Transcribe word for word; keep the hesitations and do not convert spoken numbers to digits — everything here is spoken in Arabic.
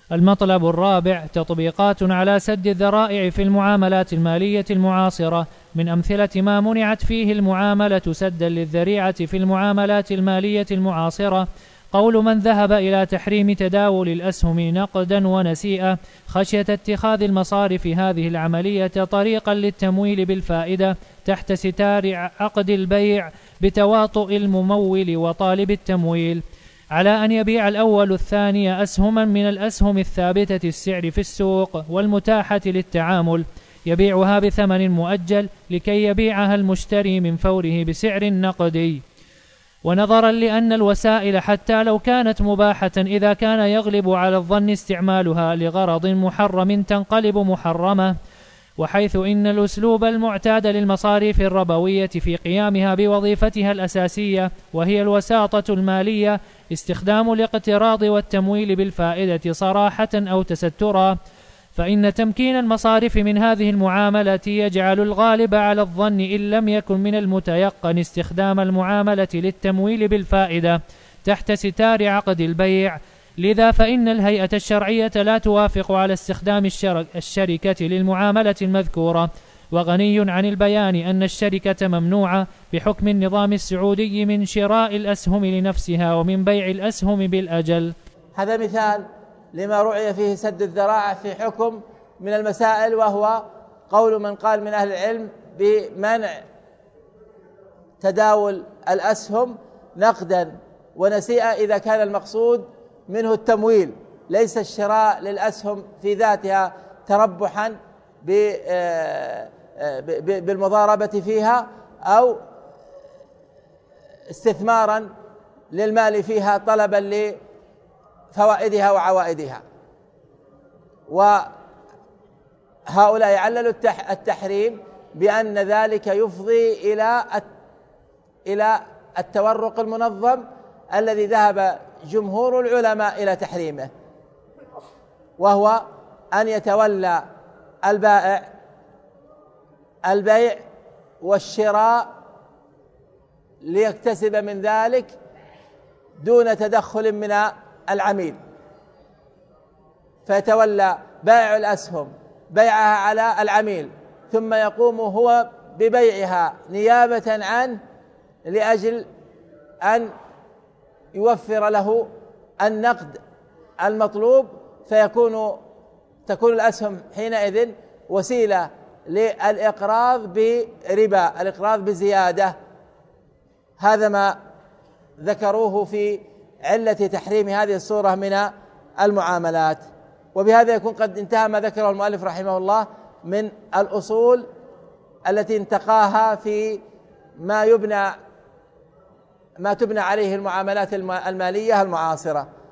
المطلب الرابع تطبيقات على سد الذرائع في المعاملات المالية المعاصرة. من أمثلة ما منعت فيه المعاملة سدا للذريعة في المعاملات المالية المعاصرة قول من ذهب إلى تحريم تداول الأسهم نقدا ونسيئة خشية اتخاذ المصارف هذه العملية طريقا للتمويل بالفائدة تحت ستار عقد البيع بتواطؤ الممول وطالب التمويل، على أن يبيع الأول الثاني أسهما من الأسهم الثابتة السعر في السوق والمتاحة للتعامل، يبيعها بثمن مؤجل لكي يبيعها المشتري من فوره بسعر نقدي. ونظرا لأن الوسائل حتى لو كانت مباحة إذا كان يغلب على الظن استعمالها لغرض محرم تنقلب محرمة، وحيث إن الأسلوب المعتاد للمصاريف الربوية في قيامها بوظيفتها الأساسية وهي الوساطة المالية استخدام الاقتراض والتمويل بالفائدة صراحة أو تسترا، فإن تمكين المصارف من هذه المعاملة يجعل الغالب على الظن إن لم يكن من المتيقن استخدام المعاملة للتمويل بالفائدة تحت ستار عقد البيع. لذا فإن الهيئة الشرعية لا توافق على استخدام الشركة للمعاملة المذكورة، وغني عن البيان أن الشركة ممنوعة بحكم النظام السعودي من شراء الأسهم لنفسها ومن بيع الأسهم بالأجل. هذا مثال لما رعي فيه سد الذرائع في حكم من المسائل، وهو قول من قال من أهل العلم بمنع تداول الأسهم نقدا ونسيئة إذا كان المقصود منه التمويل ليس الشراء للأسهم في ذاتها تربحا بالمضاربة فيها أو استثمارا للمال فيها طلبا لفوائدها وعوائدها. وهؤلاء عللوا التحريم بأن ذلك يفضي إلى إلى التورق المنظم الذي ذهب جمهور العلماء إلى تحريمه، وهو أن يتولى البائع البيع والشراء ليكتسب من ذلك دون تدخل من العميل، فيتولى بائع الأسهم بيعها على العميل ثم يقوم هو ببيعها نيابة عنه لأجل أن يوفر له النقد المطلوب، فيكون تكون الأسهم حينئذ وسيلة للإقراض بربا، الإقراض بزيادة. هذا ما ذكروه في علة تحريم هذه الصورة من المعاملات. وبهذا يكون قد انتهى ما ذكره المؤلف رحمه الله من الأصول التي انتقاها في ما يبنى ما تبنى عليه المعاملات المالية المعاصرة.